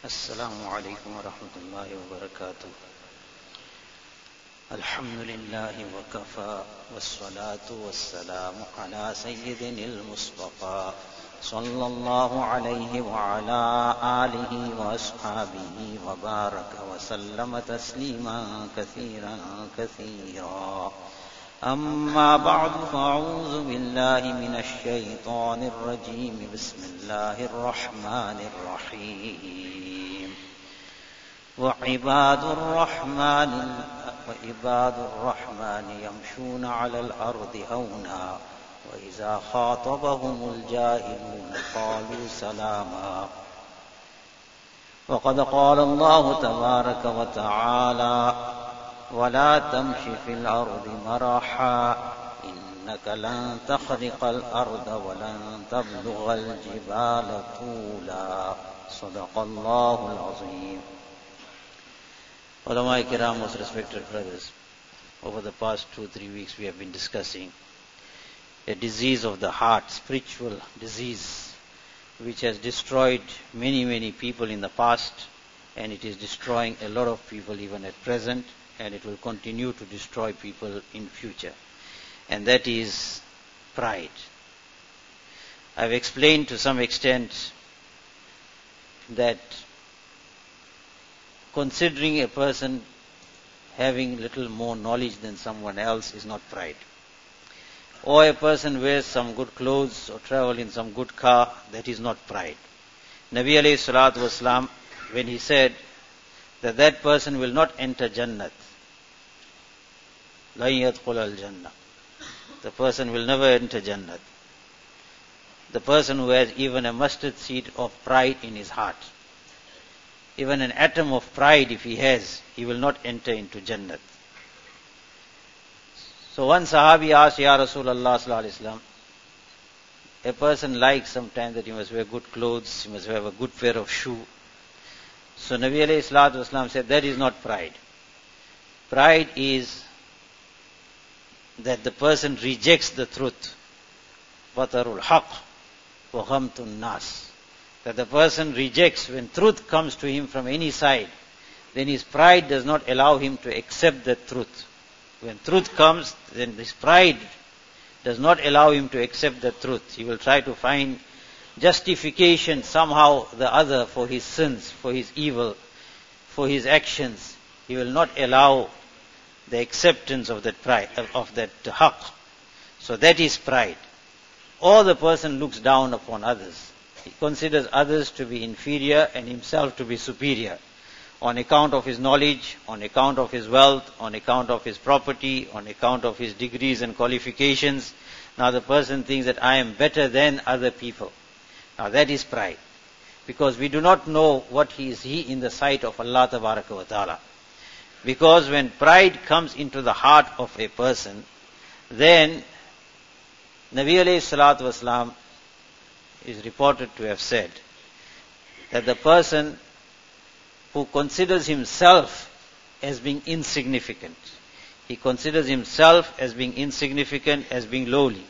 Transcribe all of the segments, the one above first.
السلام عليكم ورحمة الله وبركاته. الحمد لله وكفى والصلاة والسلام على سيدنا المصطفى صلى الله عليه وعلى آله وأصحابه وبارك وسلم تسليما كثيرا كثيرا. أما بعد فأعوذ بالله من الشيطان الرجيم. بسم الله الرحمن الرحيم. وعباد الرحمن يمشون على الأرض هونا وإذا خاطبهم الجاهلون قالوا سلاما. وقد قال الله تبارك وتعالى: ولا تمش في الأرض مرحا إنك لن تخرق الأرض ولن تبلغ الجبال طولا. صدق الله العظيم. Ulama Kiram, most respected brothers, over the past 2-3 weeks we have been discussing a disease of the heart, spiritual disease, which has destroyed many people in the past, and it is destroying a lot of people even at present, and it will continue to destroy people in future. And that is pride. I've explained to some extent that considering a person having little more knowledge than someone else is not pride. Or a person wears some good clothes or travel in some good car, that is not pride. Nabi alayhi salatu wasalam, when he said that person will not enter Jannat, la yadkhul al-Jannah, the person will never enter Jannat. The person who has even a mustard seed of pride in his heart, even an atom of pride if he has, he will not enter into Jannat. So one Sahabi asked, Ya Rasulullah sallallahu alaihi wasallam, a person likes sometimes that he must wear good clothes, he must have a good pair of shoes. So Nabi alayhi salatu wasalam said, that is not pride. Pride is that the person rejects the truth. Batarul haq wa ghamtun nas. That the person rejects when truth comes to him from any side, then his pride does not allow him to accept that truth. When truth comes, then his pride does not allow him to accept the truth. He will try to find justification somehow the other for his sins, for his evil, for his actions. He will not allow the acceptance of that pride, of that haqq. So that is pride. Or the person looks down upon others. He considers others to be inferior and himself to be superior on account of his knowledge, on account of his wealth, on account of his property, on account of his degrees and qualifications. Now the person thinks that I am better than other people. Now that is pride. Because we do not know what he in the sight of Allah Tabaraka wa Ta'ala. Because when pride comes into the heart of a person, then Nabi alayhi salatu wasalam is reported to have said that the person who considers himself as being insignificant, he considers himself as being insignificant, as being lowly.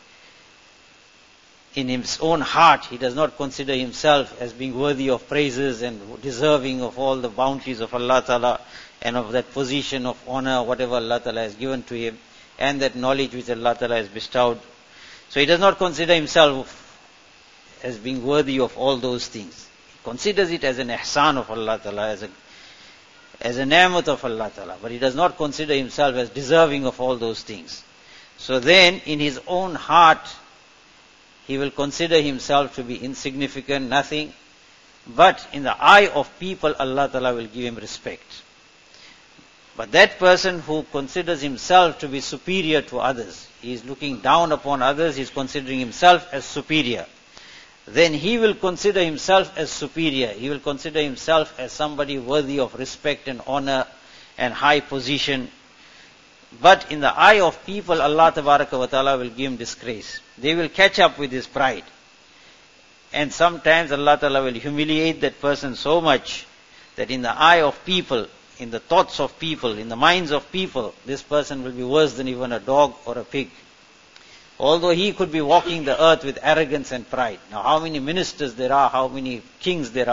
In his own heart, he does not consider himself as being worthy of praises and deserving of all the bounties of Allah Ta'ala and of that position of honor, whatever Allah Ta'ala has given to him, and that knowledge which Allah Ta'ala has bestowed. So he does not consider himself as being worthy of all those things. He considers it as an ihsan of Allah Ta'ala, as a ni'mat of Allah Ta'ala, but he does not consider himself as deserving of all those things. So then, in his own heart, he will consider himself to be insignificant, nothing, but in the eye of people, Allah Ta'ala will give him respect. But that person who considers himself to be superior to others, he is looking down upon others, he is considering himself as superior, then he will consider himself as superior. He will consider himself as somebody worthy of respect and honor and high position. But in the eye of people, Allah Tabaraka wa Ta'ala will give him disgrace. They will catch up with his pride. And sometimes Allah Ta'ala will humiliate that person so much that in the eye of people, in the thoughts of people, in the minds of people, this person will be worse than even a dog or a pig. Although he could be walking the earth with arrogance and pride. Now how many ministers there are, how many kings there are,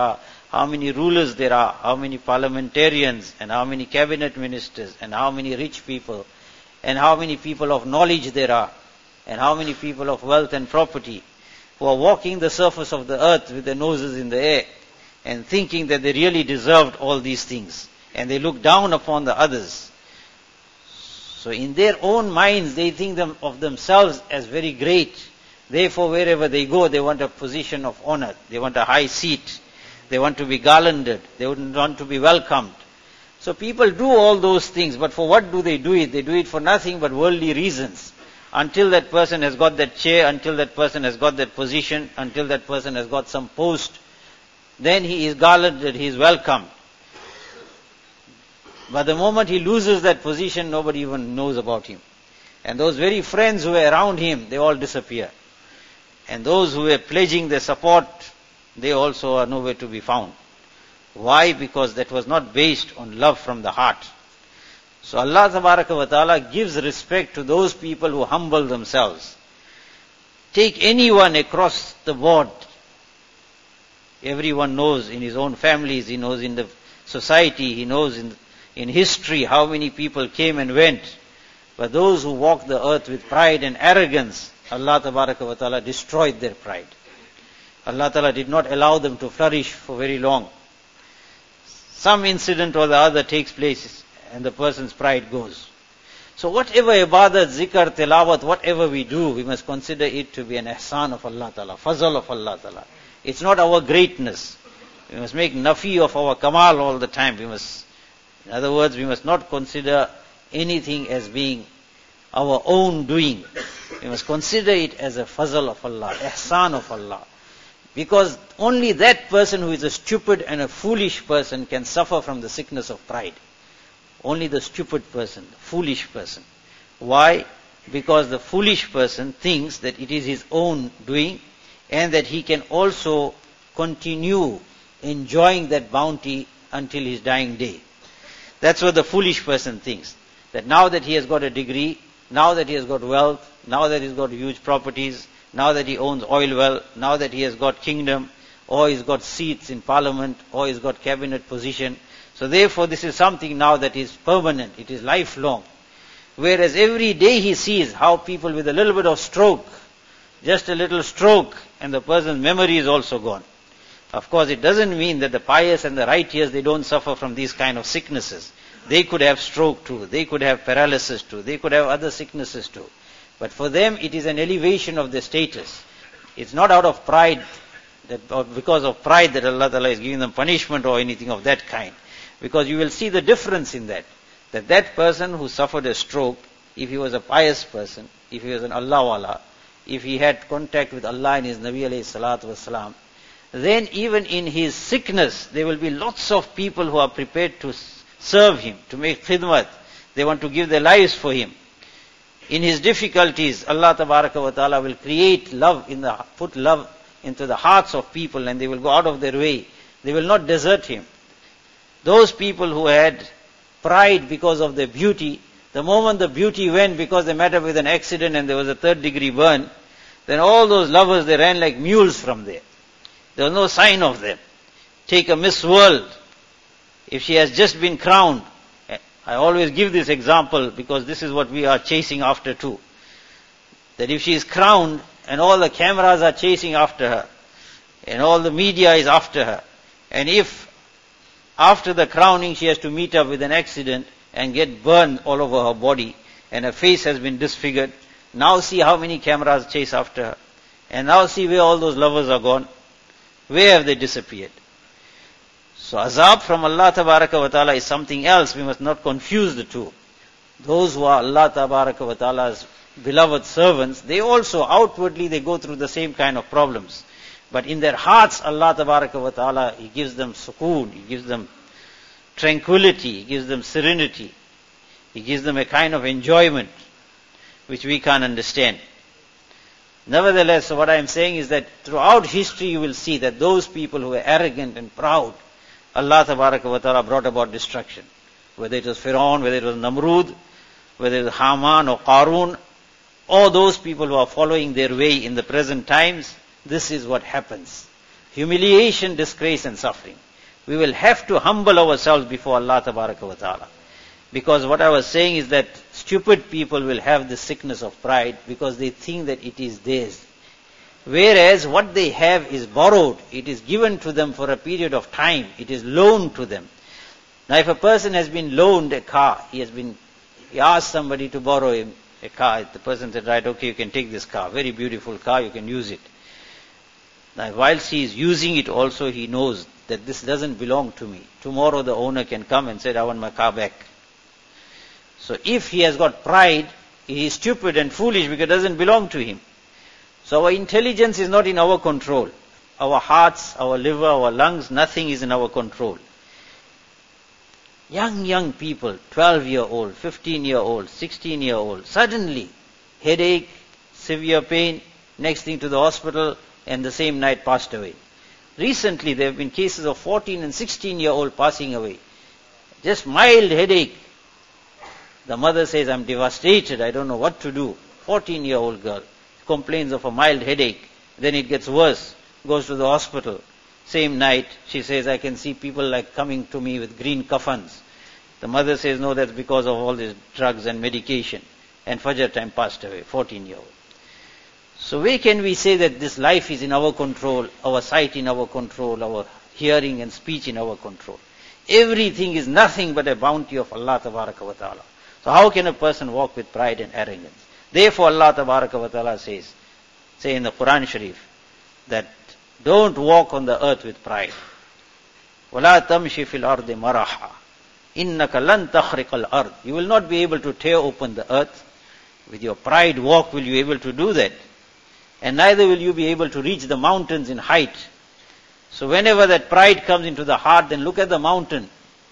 how many rulers there are, how many parliamentarians, and how many cabinet ministers, and how many rich people, and how many people of knowledge there are, and how many people of wealth and property, who are walking the surface of the earth with their noses in the air, and thinking that they really deserved all these things, and they look down upon the others. So in their own minds, they think of themselves as very great. Therefore, wherever they go, they want a position of honor. They want a high seat. They want to be garlanded. They want to be welcomed. So people do all those things, but for what do they do it? They do it for nothing but worldly reasons. Until that person has got that chair, until that person has got that position, until that person has got some post, then he is garlanded, he is welcomed. But the moment he loses that position, nobody even knows about him. And those very friends who were around him, they all disappear. And those who were pledging their support, they also are nowhere to be found. Why? Because that was not based on love from the heart. So Allah Tabaraka wa Ta'ala gives respect to those people who humble themselves. Take anyone across the board. Everyone knows in his own families, he knows in the society, he knows in history how many people came and went. But those who walk the earth with pride and arrogance, Allah Tabaraka wa Ta'ala destroyed their pride. Allah Ta'ala did not allow them to flourish for very long. Some incident or the other takes place and the person's pride goes. So whatever ibadat, zikr, tilawat, whatever we do, we must consider it to be an ihsan of Allah Ta'ala, fazl of Allah Ta'ala. It's not our greatness. We must make nafi of our kamal all the time. In other words, we must not consider anything as being our own doing. We must consider it as a fazl of Allah, ihsan of Allah. Because only that person who is a stupid and a foolish person can suffer from the sickness of pride. Only the stupid person, the foolish person. Why? Because the foolish person thinks that it is his own doing and that he can also continue enjoying that bounty until his dying day. That's what the foolish person thinks. That now that he has got a degree, now that he has got wealth, now that he's got huge properties, now that he owns oil well, now that he has got kingdom, or he's got seats in parliament, or he's got cabinet position. So therefore this is something now that is permanent, it is lifelong. Whereas every day he sees how people with a little bit of stroke, just a little stroke, and the person's memory is also gone. Of course it doesn't mean that the pious and the righteous, they don't suffer from these kind of sicknesses. They could have stroke too, they could have paralysis too, they could have other sicknesses too. But for them it is an elevation of their status. It's not out of pride, or because of pride that Allah Ta'ala is giving them punishment or anything of that kind. Because you will see the difference in that. That person who suffered a stroke, if he was a pious person, if he was an Allah wala, if he had contact with Allah and His Nabi alayhi salatu wasalam, then even in his sickness, there will be lots of people who are prepared to serve him, to make khidmat. They want to give their lives for him. In his difficulties, Allah Tabaraka wa Ta'ala will create love, put love into the hearts of people, and they will go out of their way. They will not desert him. Those people who had pride because of their beauty, the moment the beauty went because they met up with an accident and there was a 3rd-degree burn, then all those lovers, they ran like mules from there. There was no sign of them. Take a Miss World. If she has just been crowned, I always give this example because this is what we are chasing after too. That if she is crowned and all the cameras are chasing after her and all the media is after her, and if after the crowning she has to meet up with an accident and get burned all over her body and her face has been disfigured, now see how many cameras chase after her. And now see where all those lovers are gone. Where have they disappeared? So azab from Allah Tabaraka wa Ta'ala is something else. We must not confuse the two. Those who are Allah Tabaraka wa Ta'ala's beloved servants, they also outwardly they go through the same kind of problems. But in their hearts, Allah Tabaraka wa Ta'ala, He gives them sukoon, He gives them tranquility, He gives them serenity. He gives them a kind of enjoyment which we can't understand. Nevertheless, what I am saying is that throughout history you will see that those people who were arrogant and proud, Allah Tabaraka wa Ta'ala brought about destruction. Whether it was Fir'aun, whether it was Namrud, whether it was Haman or Qarun, all those people who are following their way in the present times, this is what happens. Humiliation, disgrace and suffering. We will have to humble ourselves before Allah Tabaraka wa Ta'ala. Because what I was saying is that stupid people will have the sickness of pride because they think that it is theirs. Whereas what they have is borrowed. It is given to them for a period of time. It is loaned to them. Now if a person has been loaned a car, he asked somebody to borrow him a car. The person said, right, okay, you can take this car. Very beautiful car, you can use it. Now whilst he is using it also, he knows that this doesn't belong to me. Tomorrow the owner can come and say, I want my car back. So if he has got pride, he is stupid and foolish because it doesn't belong to him. So our intelligence is not in our control. Our hearts, our liver, our lungs, nothing is in our control. Young people, 12-year-old, 15-year-old, 16-year-old, suddenly headache, severe pain, next thing to the hospital, and the same night passed away. Recently there have been cases of 14 and 16-year-old passing away. Just mild headache. The mother says, I'm devastated, I don't know what to do. 14-year-old girl complains of a mild headache. Then it gets worse, goes to the hospital. Same night, she says, I can see people like coming to me with green kaffans. The mother says, no, that's because of all these drugs and medication. And Fajr time passed away, 14-year-old. So where can we say that this life is in our control, our sight in our control, our hearing and speech in our control? Everything is nothing but a bounty of Allah Tabaraka wa Ta'ala. So how can a person walk with pride and arrogance? Therefore Allah Tabaraka wa Ta'ala say in the Quran Sharif, that don't walk on the earth with pride. وَلَا تَمْشِ فِي الْأَرْضِ مَرَحًا إِنَّكَ لَن تَخْرِقَ الْأَرْضِ. You will not be able to tear open the earth. With your pride walk will you be able to do that. And neither will you be able to reach the mountains in height. So whenever that pride comes into the heart, then look at the mountain.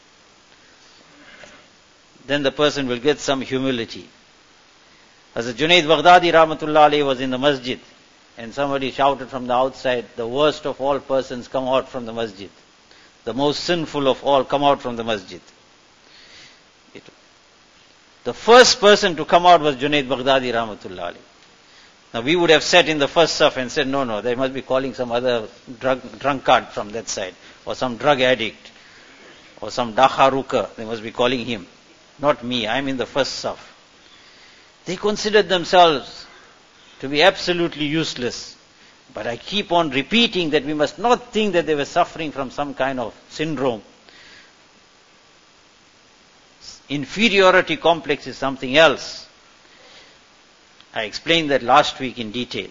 Then the person will get some humility. Hazrat Junaid Baghdadi Rahmatullah Alayhi was in the masjid. And somebody shouted from the outside, the worst of all persons come out from the masjid. The most sinful of all come out from the masjid. The first person to come out was Junaid Baghdadi Rahmatullah Alayhi. Now we would have sat in the first saf and said, no, they must be calling some other drunkard from that side, or some drug addict, or some dakharuka, they must be calling him. Not me, I'm in the first saf. They considered themselves to be absolutely useless. But I keep on repeating that we must not think that they were suffering from some kind of syndrome. Inferiority complex is something else. I explained that last week in detail.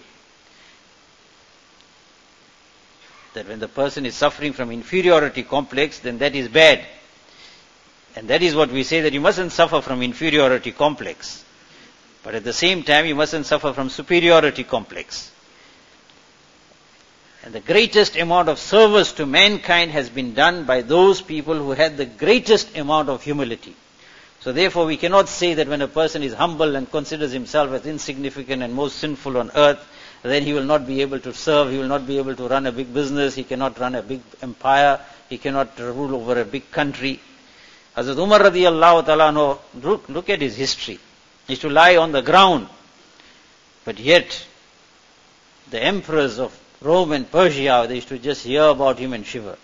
That when the person is suffering from inferiority complex, then that is bad. And that is what we say, that you mustn't suffer from inferiority complex. But at the same time, you mustn't suffer from superiority complex. And the greatest amount of service to mankind has been done by those people who had the greatest amount of humility. So therefore we cannot say that when a person is humble and considers himself as insignificant and most sinful on earth, then he will not be able to serve, he will not be able to run a big business, he cannot run a big empire, he cannot rule over a big country. Hazrat Umar radiyallahu ta'ala, look at his history. He used to lie on the ground. But yet, the emperors of Rome and Persia, they used to just hear about him and shiver.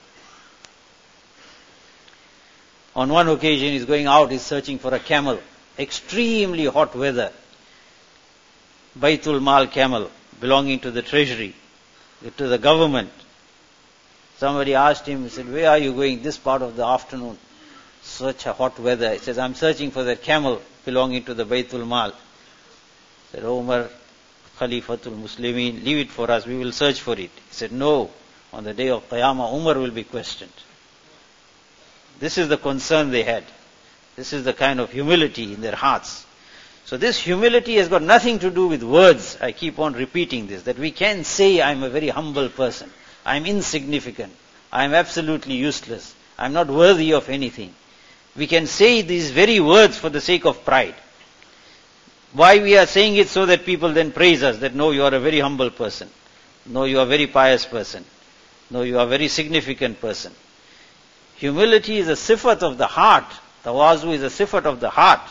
On one occasion, he's going out, he's searching for a camel. Extremely hot weather. Baitul Mal camel, belonging to the treasury, to the government. Somebody asked him, he said, where are you going this part of the afternoon? Such a hot weather. He says, I'm searching for that camel belonging to the Baitul Mal. He said, Umar, Khalifatul Muslimin, leave it for us, we will search for it. He said, no, on the day of Qiyamah, Umar will be questioned. This is the concern they had. This is the kind of humility in their hearts. So this humility has got nothing to do with words. I keep on repeating this, that we can say I'm a very humble person. I'm insignificant. I'm absolutely useless. I'm not worthy of anything. We can say these very words for the sake of pride. Why we are saying it? So that people then praise us, that no, you are a very humble person. No, you are a very pious person. No, you are a very significant person. Humility is a sifat of the heart. Tawazu is a sifat of the heart.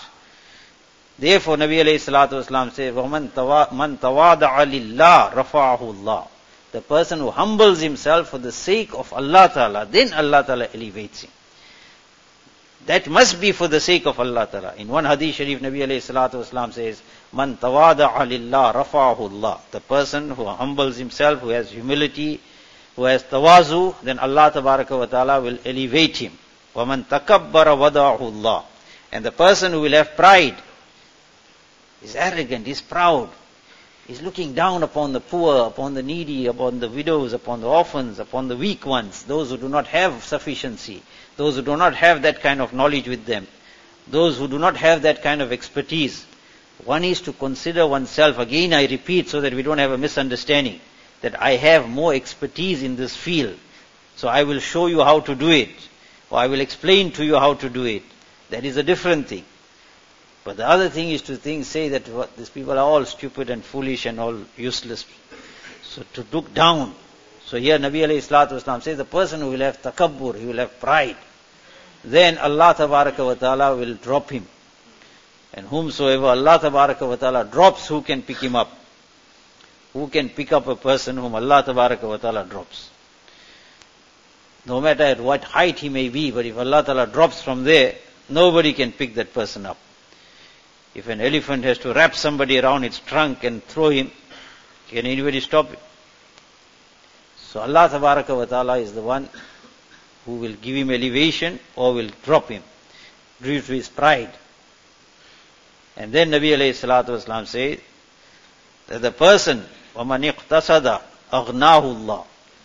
Therefore, Nabi alayhi salatu wasalam says, وَمَنْ تَوَادَعَ لِلَّهِ رَفَعَهُ اللَّهُ. The person who humbles himself for the sake of Allah Ta'ala, then Allah Ta'ala elevates him. That must be for the sake of Allah Ta'ala. In one hadith sharif, Nabi alayhi salatu wasalam says, Man tawada'a lillah rafa'ahu Allah. The person who humbles himself, who has humility, who has tawazu, then Allah Tabaraka wa Ta'ala will elevate him. وَمَنْ تَكَبَّرَ وَدَعَهُ اللَّهُ. And the person who will have pride, is arrogant, is proud, is looking down upon the poor, upon the needy, upon the widows, upon the orphans, upon the weak ones, those who do not have sufficiency, those who do not have that kind of knowledge with them, those who do not have that kind of expertise. One is to consider oneself, again I repeat so that we don't have a misunderstanding, that I have more expertise in this field, so I will show you how to do it, or I will explain to you how to do it. That is a different thing. But the other thing is to say that these people are all stupid and foolish and all useless. So to look down. So here Nabi alayhi salatu wasalam says the person who will have takabbur, he will have pride, then Allah Tabaraka wa Ta'ala will drop him. And whomsoever Allah Tabaraka wa Ta'ala drops, who can pick him up? Who can pick up a person whom Allah Tabaraka wa Ta'ala drops? No matter at what height he may be, but if Allah Ta'ala drops from there, nobody can pick that person up. If an elephant has to wrap somebody around its trunk and throw him, can anybody stop it? So Allah Tabaraka wa Ta'ala is the one who will give him elevation or will drop him due to his pride. And then Nabi alayhi salatu wasalam says that the person, وَمَنْ اِقْتَصَدَ أَغْنَاهُ اللَّهُ.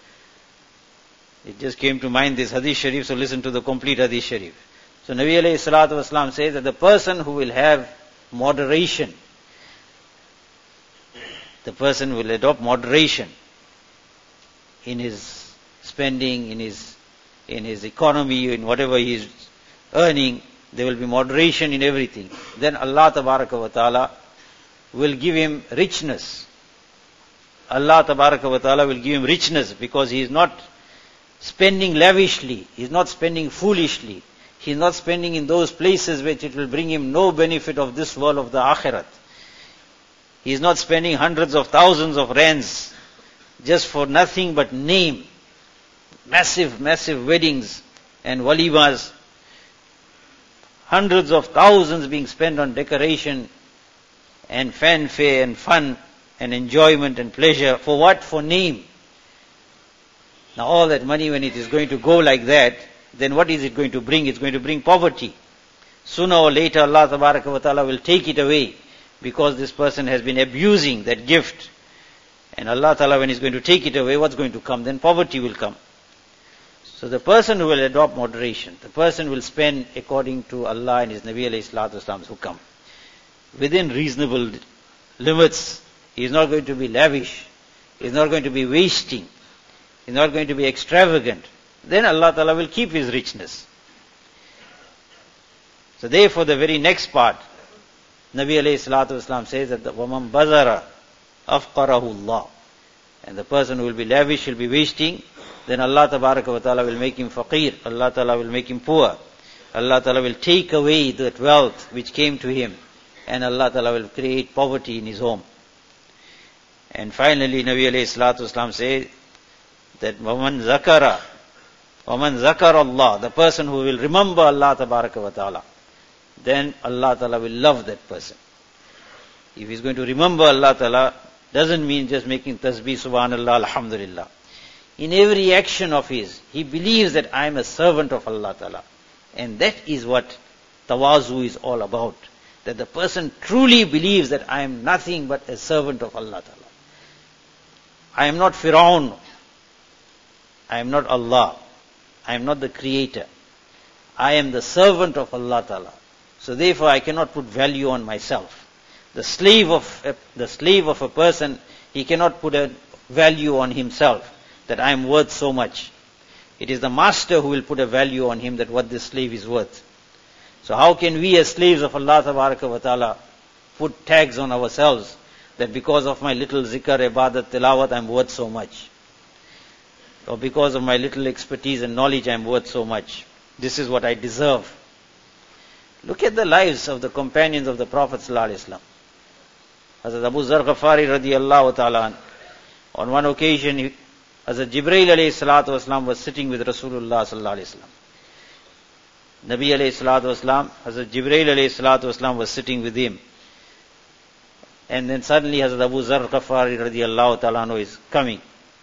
It just came to mind this hadith sharif, so listen to the complete hadith sharif. So Nabi alayhi salatu wasalam says that the person who will have moderation, the person will adopt moderation in his spending, in his economy, in whatever he is earning, there will be moderation in everything. Then Allah Tabaraka wa Ta'ala will give him richness. Allah Tabaraka wa Ta'ala will give him richness because he is not spending lavishly, he is not spending foolishly, he is not spending in those places which it will bring him no benefit of this world of the akhirat. He is not spending hundreds of thousands of rands just for nothing but name. Massive, massive weddings and walimas. Hundreds of thousands being spent on decoration and fanfare and fun and enjoyment and pleasure. For what? For name. Now all that money, when it is going to go like that, then what is it going to bring? It's going to bring poverty. Sooner or later Allah Tabaraka wa Ta'ala will take it away because this person has been abusing that gift. And Allah Ta'ala, when He's going to take it away, what's going to come? Then poverty will come. So the person who will adopt moderation, the person will spend according to Allah and His Nabi alayhi salatu wasalam's hukam, within reasonable limits. He is not going to be lavish. He is not going to be wasting. He is not going to be extravagant. Then Allah Ta'ala will keep his richness. So therefore the very next part, Nabi alayhi salatu wasalam says that وَمَنْ بَذَرَ أَفْقَرَهُ اللَّهُ. And the person who will be lavish, will be wasting, then Allah Tabaraka wa Ta'ala will make him faqir. Allah Ta'ala will make him poor. Allah Ta'ala will take away that wealth which came to him. And Allah Ta'ala will create poverty in his home. And finally Nabi alayhi salatu wasalam says that وَمَنْ ذَكَرَ Allah, the person who will remember Allah Tabaraka wa Ta'ala, then Allah Ta'ala will love that person. If he's going to remember Allah Ta'ala, doesn't mean just making tasbih, subhanallah, alhamdulillah. In every action of his, he believes that I am a servant of Allah Ta'ala. And that is what tawazu is all about. That the person truly believes that I am nothing but a servant of Allah Ta'ala. I am not Firaun. I am not Allah. I am not the creator. I am the servant of Allah Ta'ala. So therefore I cannot put value on myself. The slave of a person, he cannot put a value on himself, that I am worth so much. It is the master who will put a value on him, that what this slave is worth. So how can we as slaves of Allah Tabaraka wa Ta'ala put tags on ourselves, that because of my little zikr, ibadat, tilawat, I am worth so much? Or because of my little expertise and knowledge, I am worth so much. This is what I deserve. Look at the lives of the companions of the Prophet ﷺ. Hazrat Abu Zar Ghafari radiyallahu ta'ala, On one occasion, Hazrat Jibreel alayhi salatu wasalam was sitting with Rasulullah sallallahu alayhi wasallam. Nabi alayhi salatu wasalam, Hazrat Jibreel alayhi salatu wasalam was sitting with him. And then suddenly Hazrat Abu Zar Ghafari radiyallahu ta'ala anhu is coming.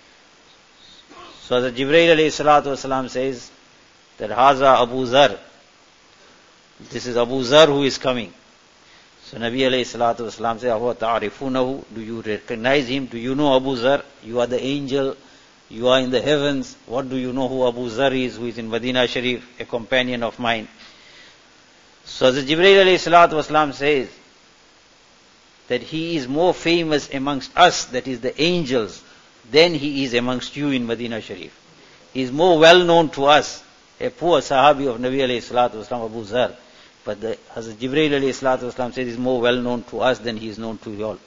So Hazrat Jibreel alayhi salatu wasalam says that Haza Abu Zar, this is Abu Zar who is coming. So Nabi alayhi salatu wasalam says, Awa ta'arifunahu, do you recognize him? Do you know Abu Zar? You are the angel, you are in the heavens. What do you know who Abu Zar is, who is in Medina Sharif, a companion of mine? So Hazrat Jibreel alayhi salatu wasalam says that he is more famous amongst us, that is the angels, than he is amongst you in Medina Sharif. He is more well known to us, a poor sahabi of Nabi alayhi salatu wasalam, Abu Zar. But the Hazrat Jibreel alayhi salatu wasalam says he is more well known to us than he is known to you all.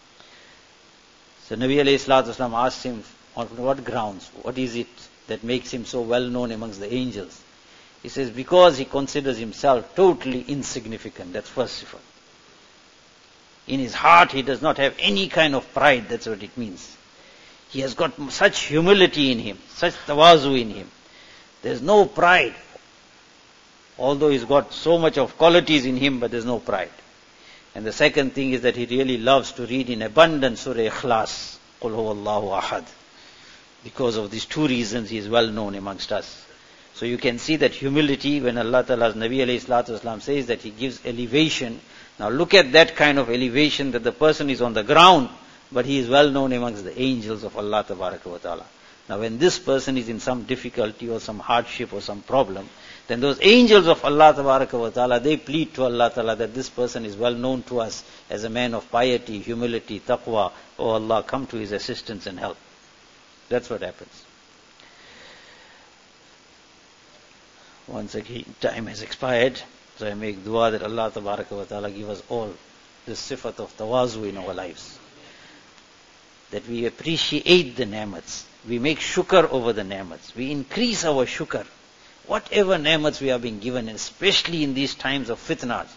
So Nabi alayhi salatu wasalam asked him, on what grounds? What is it that makes him so well known amongst the angels? He says, because he considers himself totally insignificant. That's first of all. In his heart, he does not have any kind of pride. That's what it means. He has got such humility in him, such tawazu in him. There's no pride. Although he's got so much of qualities in him, but there's no pride. And the second thing is that he really loves to read in abundance Surah Ikhlas, Qul huwallahu ahad. Because of these two reasons, he is well known amongst us. So you can see that humility, when Allah Ta'ala's Nabi alayhi salatu wasalam says that he gives elevation. Now look at that kind of elevation, that the person is on the ground, but he is well known amongst the angels of Allah Tabaraka wa Ta'ala. Now when this person is in some difficulty or some hardship or some problem, then those angels of Allah Tabaraka wa Ta'ala, they plead to Allah Ta'ala that this person is well known to us as a man of piety, humility, taqwa. Oh Allah, come to his assistance and help. That's what happens. Once again, time has expired, so I make dua that Allah Tabaraka wa Ta'ala give us all this sifat of tawazu in our lives. That we appreciate the ni'mats. We make shukr over the ni'mats. We increase our shukr. Whatever ni'mats we are being given, especially in these times of fitnas.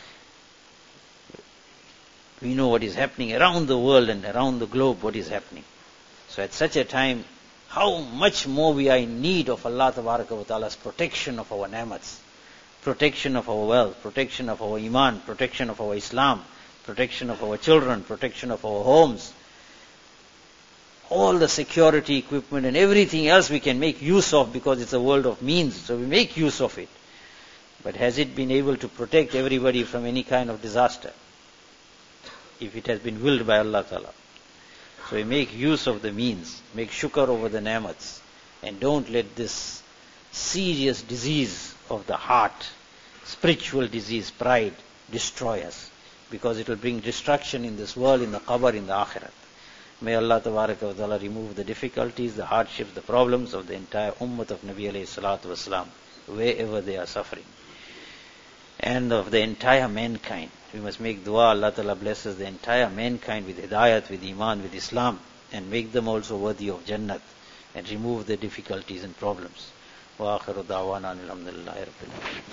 We know what is happening around the world and around the globe, what is happening. So at such a time, how much more we are in need of Allah Tabaraka wa Ta'ala's protection of our ni'mats, protection of our wealth, protection of our iman, protection of our Islam, protection of our children, protection of our homes. All the security equipment and everything else we can make use of, because it's a world of means, so we make use of it. But has it been able to protect everybody from any kind of disaster? If it has been willed by Allah Ta'ala. So we make use of the means, make shukr over the ni'mats, and don't let this serious disease of the heart, spiritual disease, pride, destroy us. Because it will bring destruction in this world, in the qabr, in the akhirat. May Allah Tabaraka wa Ta'ala remove the difficulties, the hardships, the problems of the entire ummah of Nabi alayhi salatu wasalam, wherever they are suffering. And of the entire mankind. We must make dua, Allah Ta'ala blesses the entire mankind with hidayat, with iman, with Islam, and make them also worthy of Jannat, and remove the difficulties and problems. Wa akhiru da'wana alhamdulillahi rabbil alamin.